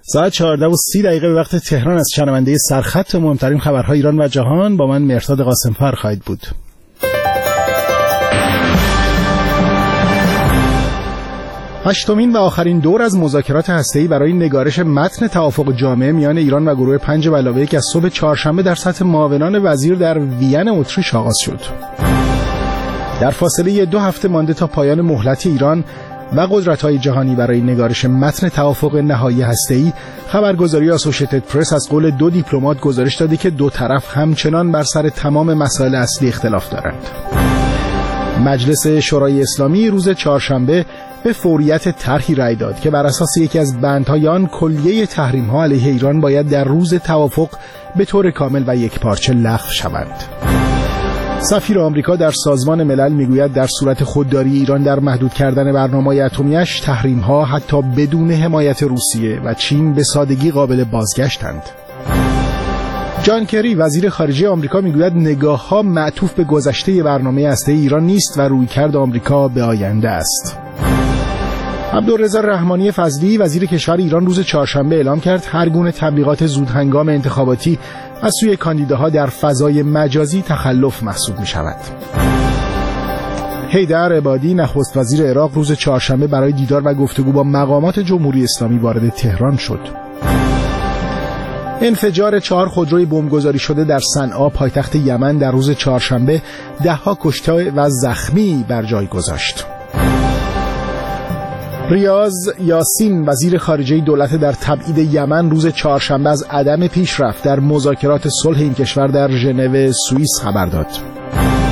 ساعت 14:30 به وقت تهران از شنونده سرخط مهمترین خبرهای ایران و جهان با من مهرداد قاسمفر خواهید بود. هشتمین و آخرین دور از مذاکرات هسته‌ای برای نگارش متن توافق جامع میان ایران و گروه 5+1 که از صبح چهارشنبه در سطح معاونان وزیر در وین اتریش آغاز شد. در فاصله 2 هفته مانده تا پایان مهلت ایران و قدرت‌های جهانی برای نگارش متن توافق نهایی هسته‌ای، خبرگزاری آسوشیتد پرس از قول 2 دیپلمات گزارش داده که دو طرف همچنان بر سر تمام مسائل اصلی اختلاف دارند. مجلس شورای اسلامی روز چهارشنبه به فوریت طرحی رأی داد که بر اساس یکی از بندهای آن کلیه تحریم‌ها علیه ایران باید در روز توافق به طور کامل و یکپارچه لغو شوند. سفیر آمریکا در سازمان ملل میگوید در صورت خودداری ایران در محدود کردن برنامه‌های اتمی‌اش، تحریم‌ها حتی بدون حمایت روسیه و چین به سادگی قابل بازگشتند. جان کری وزیر خارجه آمریکا میگوید نگاه‌ها معطوف به گذشته برنامه هسته‌ای ایران نیست و رویکرد آمریکا به آینده است. عبدالرضا رحمانی فضلی وزیر کشور ایران روز چهارشنبه اعلام کرد هر گونه تبلیغات زودهنگام انتخاباتی از سوی کاندیداها در فضای مجازی تخلف محسوب می شود. حیدر عبادی نخست وزیر عراق روز چهارشنبه برای دیدار و گفتگو با مقامات جمهوری اسلامی وارد تهران شد. انفجار 4 خودروی بمبگذاری شده در صنعا پایتخت یمن در روز چهارشنبه 10 کشته و زخمی بر جای گذاشت. ریاض یاسین وزیر خارجه دولت در تبعید یمن روز چهارشنبه از عدم پیشرفت در مذاکرات صلح این کشور در ژنو سوئیس خبر داد.